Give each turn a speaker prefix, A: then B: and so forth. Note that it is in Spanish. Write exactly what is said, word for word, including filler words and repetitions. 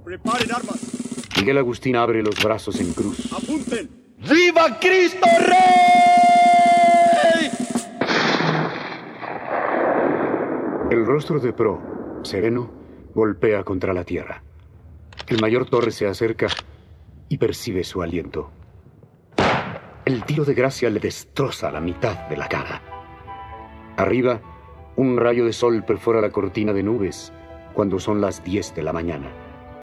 A: Preparen armas.
B: Miguel Agustín abre los brazos en cruz.
A: ¡Apunten!
C: ¡Viva Cristo Rey!
B: El rostro de Pro, sereno, golpea contra la tierra. El mayor Torres se acerca y percibe su aliento. El tiro de gracia le destroza la mitad de la cara. Arriba, un rayo de sol perfora la cortina de nubes cuando son las diez de la mañana.